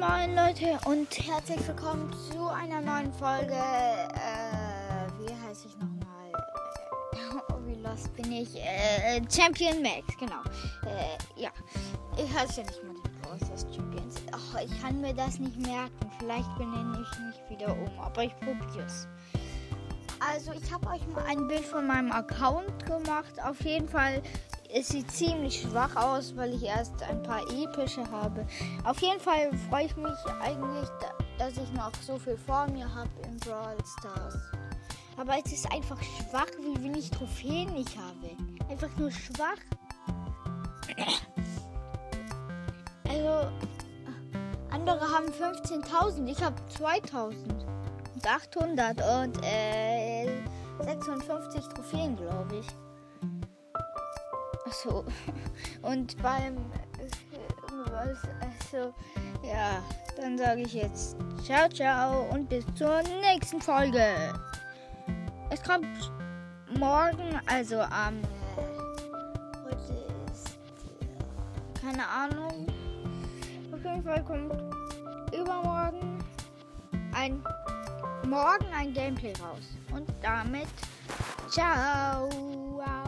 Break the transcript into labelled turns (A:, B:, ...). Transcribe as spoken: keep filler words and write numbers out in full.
A: moin Leute und herzlich willkommen zu einer neuen Folge. Äh, wie heiße ich nochmal? Oh, wie lost bin ich? Äh, Champion Max, genau. Äh, ja, ich heiße ja nicht mal den Bros Champions. Ach, ich kann mir das nicht merken. Vielleicht benenne ich mich wieder um, aber ich probiere es. Also, ich habe euch mal ein Bild von meinem Account gemacht. Auf jeden Fall. Es sieht ziemlich schwach aus, weil ich erst ein paar epische habe. Auf jeden Fall freue ich mich eigentlich, dass ich noch so viel vor mir habe in Brawl Stars. Aber es ist einfach schwach, wie wenig Trophäen ich habe. Einfach nur schwach. Also, andere haben fünfzehntausend, ich habe zweitausendachthundert und äh, sechsundfünfzig Trophäen, glaube ich. Achso, und beim, was, also, ja, dann sage ich jetzt ciao, ciao und bis zur nächsten Folge. Es kommt morgen, also am, ähm, heute ist, keine Ahnung, auf jeden Fall kommt übermorgen ein, morgen ein Gameplay raus. Und damit, ciao.